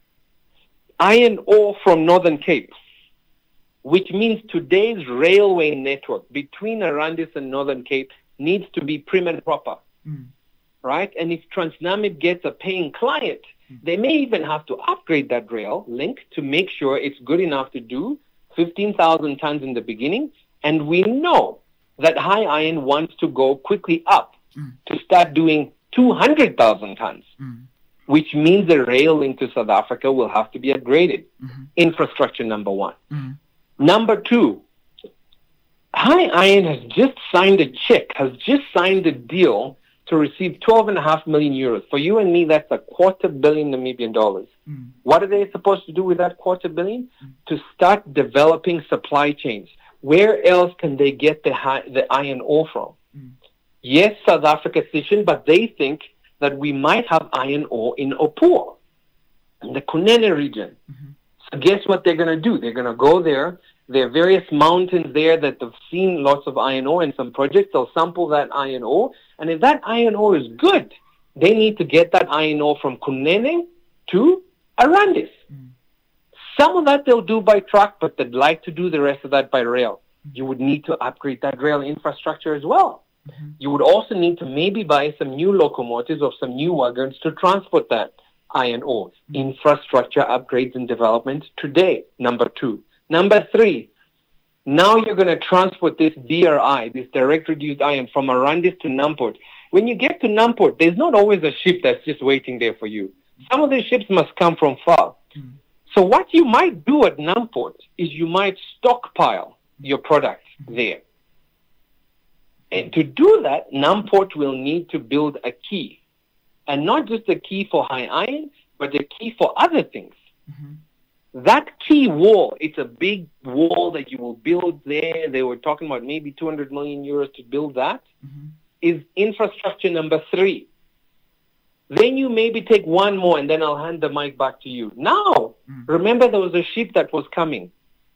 iron ore from Northern Cape, which means today's railway network between Arandis and Northern Cape needs to be prim and proper, right? And if Trans-Namib gets a paying client, they may even have to upgrade that rail link to make sure it's good enough to do 15,000 tons in the beginning. And we know that High Iron wants to go quickly up to start doing 200,000 tons, which means the rail link to South Africa will have to be upgraded. Infrastructure, number one. Number two, High Iron has just signed a deal to receive 12.5 million euros. For you and me, that's $250 million Namibian dollars. What are they supposed to do with that $250 million? To start developing supply chains. Where else can they get the iron ore from? Yes, South Africa Sishen, but they think that we might have iron ore in Opua, in the Kunene region. So guess what they're going to do? They're going to go there. There are various mountains there that have seen lots of iron ore in some projects. They'll sample that iron ore. And if that iron ore is good, they need to get that iron ore from Kunene to Arandis. Some of that they'll do by truck, but they'd like to do the rest of that by rail. You would need to upgrade that rail infrastructure as well. You would also need to maybe buy some new locomotives or some new wagons to transport that iron ore. Infrastructure upgrades and development today, number 2. Number 3, now you're going to transport this DRI, this direct reduced iron, from Arandis to Namport. When you get to Namport, there's not always a ship that's just waiting there for you. Some of the ships must come from far. So what you might do at Namport is you might stockpile your product there. And to do that, Namport will need to build a quay. And not just a quay for high iron, but a quay for other things. That quay wall, it's a big wall that you will build there. They were talking about maybe 200 million euros to build that. Is infrastructure number 3. Then you maybe take one more, and then I'll hand the mic back to you. Now, remember there was a ship that was coming.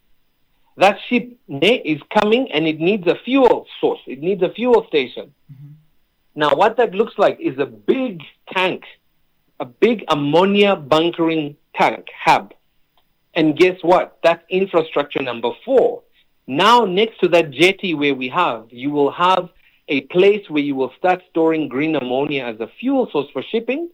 That ship is coming, and it needs a fuel source. It needs a fuel station. Now, what that looks like is a big tank, a big ammonia bunkering tank, hub. And guess what? That's infrastructure number 4. Now, next to that jetty where you will have a place where you will start storing green ammonia as a fuel source for shipping.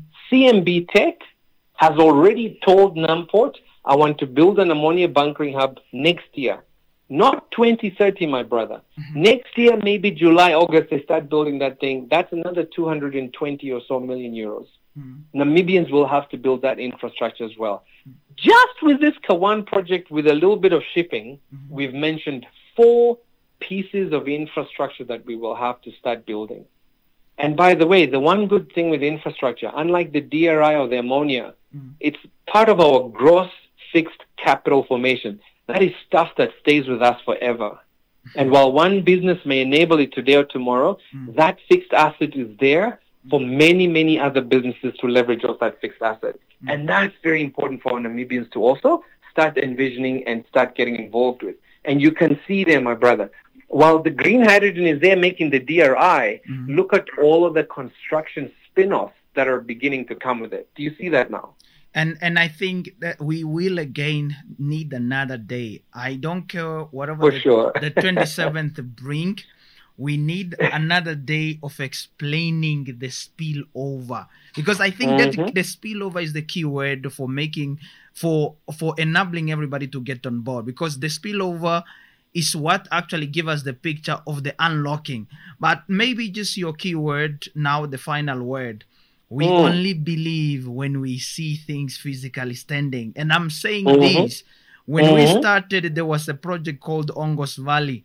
CMB Tech has already told Namport, I want to build an ammonia bunkering hub next year. Not 2030, my brother. Next year, maybe July, August, they start building that thing. That's another 220 or so million euros. Namibians will have to build that infrastructure as well. Just with this Kawan project, with a little bit of shipping, we've mentioned 4 pieces of infrastructure that we will have to start building. And by the way, the one good thing with infrastructure, unlike the DRI or the ammonia, it's part of our gross fixed capital formation. That is stuff that stays with us forever. And while one business may enable it today or tomorrow, that fixed asset is there for many, many other businesses to leverage off that fixed asset. And that's very important for Namibians to also start envisioning and start getting involved with. And you can see there, my brother, while the green hydrogen is there making the DRI, look at all of the construction spin-offs that are beginning to come with it. Do you see that now? And I think that we will again need another day. I don't care whatever the 27th bring. We need another day of explaining the spillover, because I think that the spillover is the key word for making, for enabling everybody to get on board, because the spillover is what actually give us the picture of the unlocking. But maybe just your key word now, the final word. We only believe when we see things physically standing. And I'm saying this, when we started, there was a project called Ongos Valley.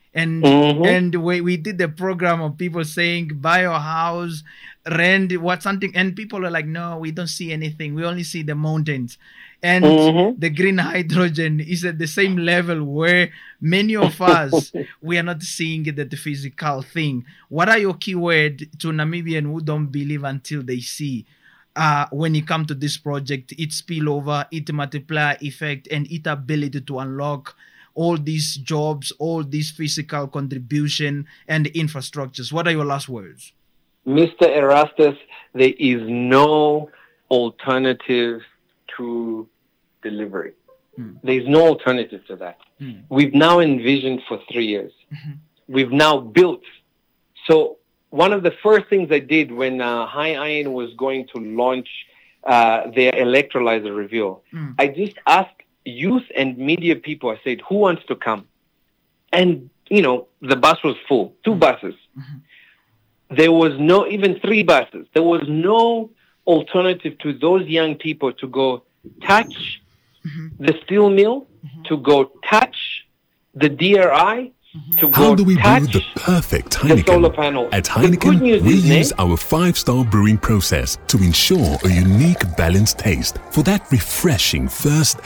And we did the program of people saying, buy your house, rent, something. And people are like, no, we don't see anything. We only see the mountains. And the green hydrogen is at the same level where many of us, we are not seeing it at the physical thing. What are your keywords to Namibian who don't believe until they see? When it comes to this project, its spillover, its multiplier effect, and its ability to unlock all these jobs, all these physical contribution and infrastructures. What are your last words? Mr. Erastus, there is no alternative to delivery. There's no alternative to that. We've now envisioned for 3 years. We've now built. So one of the first things I did when High Iron was going to launch their electrolyzer review, I just asked youth and media people, I said, who wants to come? And, the bus was full, 2 buses. There was no, even 3 buses. There was no alternative to those young people to go touch the steel mill, to go touch the DRI, to go How do we brew touch the perfect the Heineken? solar panel. At The Heineken, good news we is, use our 5-star brewing process to ensure a unique balanced taste for that refreshing first.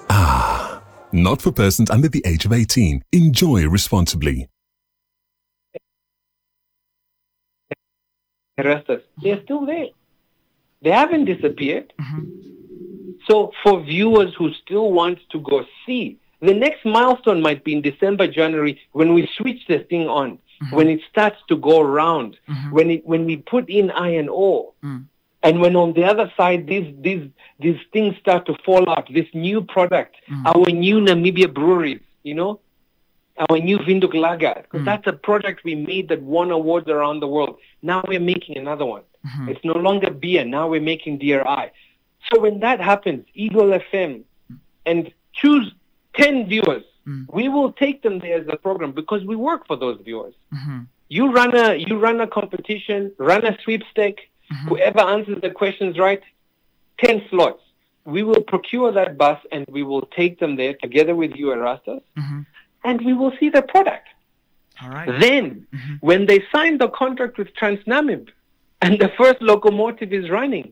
Not for persons under the age of 18. Enjoy responsibly. They're still there. They haven't disappeared. So for viewers who still want to go see, the next milestone might be in December, January, when we switch the thing on, when it starts to go around, when we put in iron ore, and when on the other side these things start to fall out, this new product, our new Namibia breweries, our new Vinduk Lager, because that's a product we made that won awards around the world. Now we're making another one. It's no longer beer. Now we're making DRI. So when that happens, Eagle FM, and choose 10 viewers, we will take them there as a program because we work for those viewers. You run a competition, run a sweepstake. Whoever answers the questions right, 10 slots. We will procure that bus and we will take them there together with you, Erastus, and we will see the product. All right. Then, when they sign the contract with Transnamib and the first locomotive is running,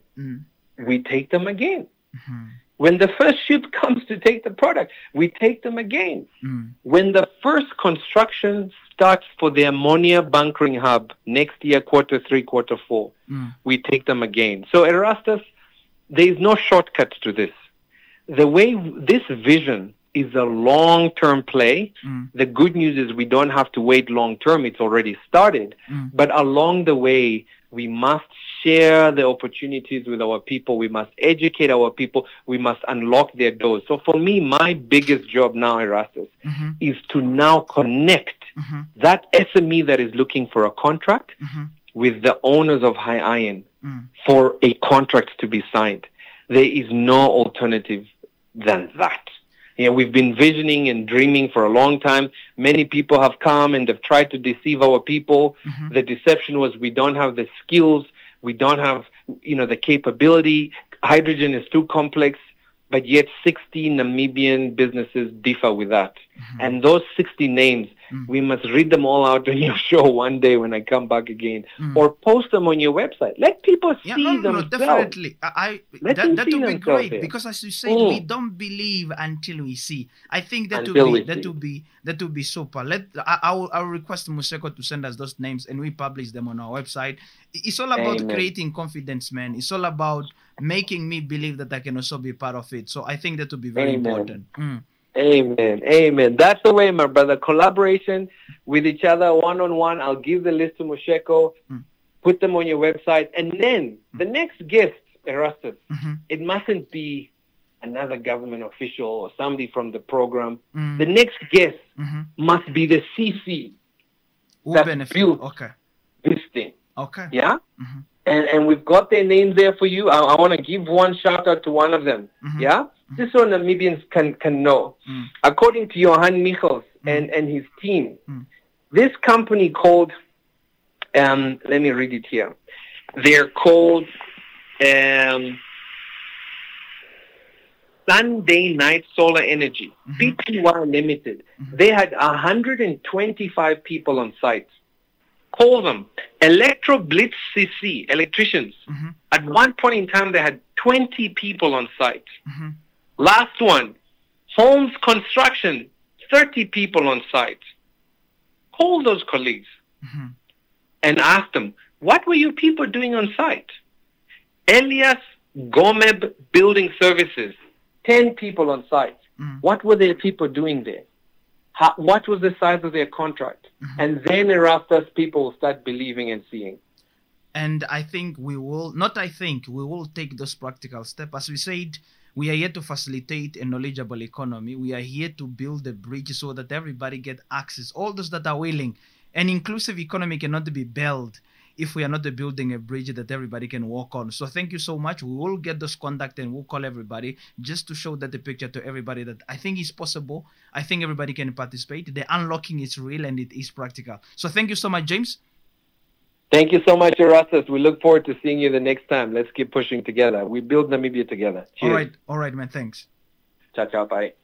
we take them again. When the first ship comes to take the product, we take them again. When the first construction starts for the ammonia bunkering hub next year, Q3, Q4, we take them again. So Erastus, there is no shortcut to this. The way this vision is a long-term play. The good news is we don't have to wait long-term. It's already started. But along the way, we must share the opportunities with our people. We must educate our people. We must unlock their doors. So for me, my biggest job now, Erastus, is to now connect that SME that is looking for a contract with the owners of High Iron for a contract to be signed. There is no alternative than that. You know, we've been visioning and dreaming for a long time. Many people have come and have tried to deceive our people. The deception was we don't have the skills. We don't have, the capability. Hydrogen is too complex. But yet 60 Namibian businesses differ with that. And those 60 names, we must read them all out on your show one day when I come back again. Or post them on your website. Let people see themselves. Definitely. That would be great there. Because as you said, we don't believe until we see. I think that would be super. I'll request Museko to send us those names and we publish them on our website. It's all about creating confidence, man. It's all about making me believe that I can also be part of it. So I think that would be very important. Amen. That's the way, my brother. Collaboration with each other, one-on-one. I'll give the list to Musheko, put them on your website. And then the next guest, Erastus, it mustn't be another government official or somebody from the program. The next guest must be the CC that built this thing. Okay. Yeah? And we've got their names there for you. I want to give one shout out to one of them. Yeah? Just so Namibians can know. According to Johan Michels and his team, this company called, let me read it here. They're called Sunday Night Solar Energy, PTY Limited. They had 125 people on site. Call them Electro Blitz CC, electricians. At one point in time, they had 20 people on site. Last one, Holmes Construction, 30 people on site. Call those colleagues and ask them, what were you people doing on site? Elias Gomeb Building Services, 10 people on site. What were their people doing there? What was the size of their contract? And then Erastus, people will start believing and seeing. And I think we will take those practical steps. As we said, we are here to facilitate a knowledgeable economy. We are here to build a bridge so that everybody get access. All those that are willing. An inclusive economy cannot be built if we are not building a bridge that everybody can walk on. So thank you so much. We will get those contact and we'll call everybody just to show that the picture to everybody that I think is possible. I think everybody can participate. The unlocking is real and it is practical. So thank you so much, James. Thank you so much, Erastus. We look forward to seeing you the next time. Let's keep pushing together. We build Namibia together. Cheers. All right, man. Thanks. Ciao, bye.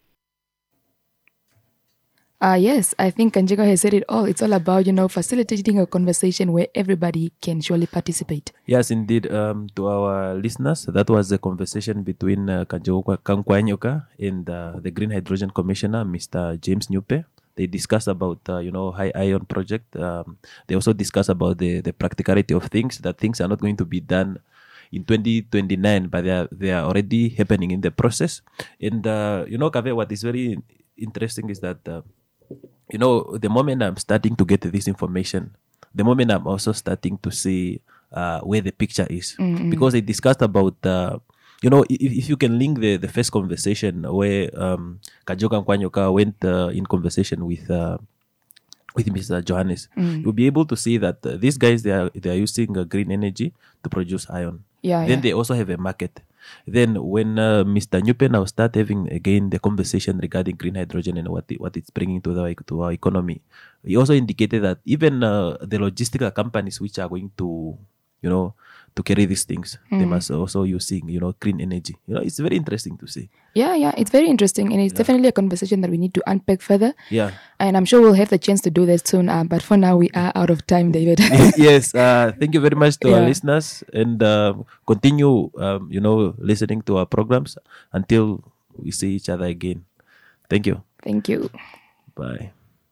Yes, I think Kanjego has said it all. It's all about, facilitating a conversation where everybody can surely participate. Yes, indeed. To our listeners, that was a conversation between Kanjego Kankwanyoka and the Green Hydrogen Commissioner, Mr. James Nyupe. They discussed about, High Iron project. They also discussed about the practicality of things, that things are not going to be done in 2029, but they are already happening in the process. And, Kave, what is very interesting is that, the moment I'm starting to get this information, the moment I'm also starting to see where the picture is. Because they discussed about you know, if you can link the first conversation where Kajoka Nkwanyoka went in conversation with Mr. Johannes, you'll be able to see that these guys, they are using green energy to produce iron. Then they also have a market. Then when Mr. Nyupe now start having again the conversation regarding green hydrogen and what it's bringing to our economy, he also indicated that even the logistical companies which are going to, you know, to carry these things, they must also using, you know, green energy. You know, it's very interesting to see. Yeah, it's very interesting, and it's definitely a conversation that we need to unpack further. Yeah, and I'm sure we'll have the chance to do that soon. But for now, we are out of time, David. Yes, thank you very much to our listeners, and continue, you know, listening to our programs until we see each other again. Thank you. Thank you. Bye.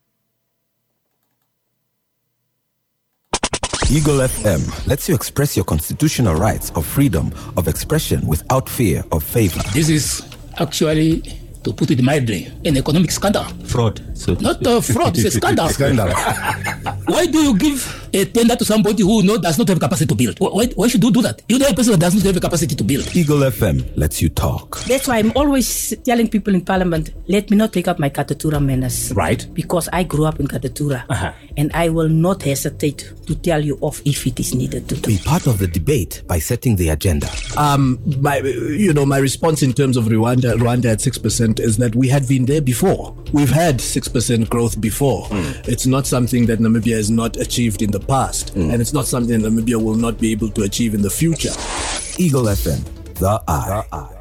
Eagle FM lets you express your constitutional rights of freedom of expression without fear of favor. This is actually, to put it mildly, an economic scandal. Fraud. So not fraud, it's a scandal. Why do you give a tender to somebody who does not have capacity to build? Why should you do that? You know a person that does not have a capacity to build. Eagle FM lets you talk. That's why I'm always telling people in Parliament, let me not take up my Katatura manners. Right. Because I grew up in Katatura. And I will not hesitate to tell you off if it is needed to do. Be part of the debate by setting the agenda. My response in terms of Rwanda at 6% is that we had been there before. We've had 6% growth before. It's not something that Namibia has not achieved in the past, and it's not something that Namibia will not be able to achieve in the future. Eagle FM, the eye.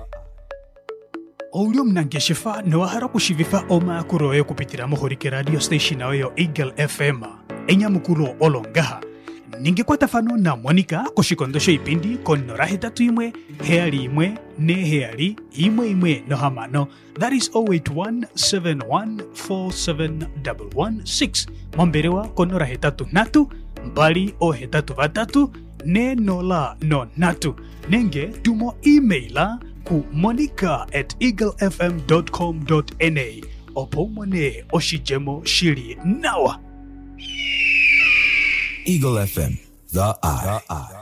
Olio mnangeshifa noahara kushivifa oma kuroe kupitira mohorike radio station ayo Eagle FM enya mukuro olongaha ningekwa tafano na Monica koshikondosho ipindi konora hetatu imwe heali imwe ne heali imwe no hamano. That is 0817147116 momberewa konora hetatu natu mbali o hetatu vatatu ne nola no natu nenge tumo emaila ku monica@eaglefm.com.na opomone oshijemo shiri nawa. Eagle FM, the eye.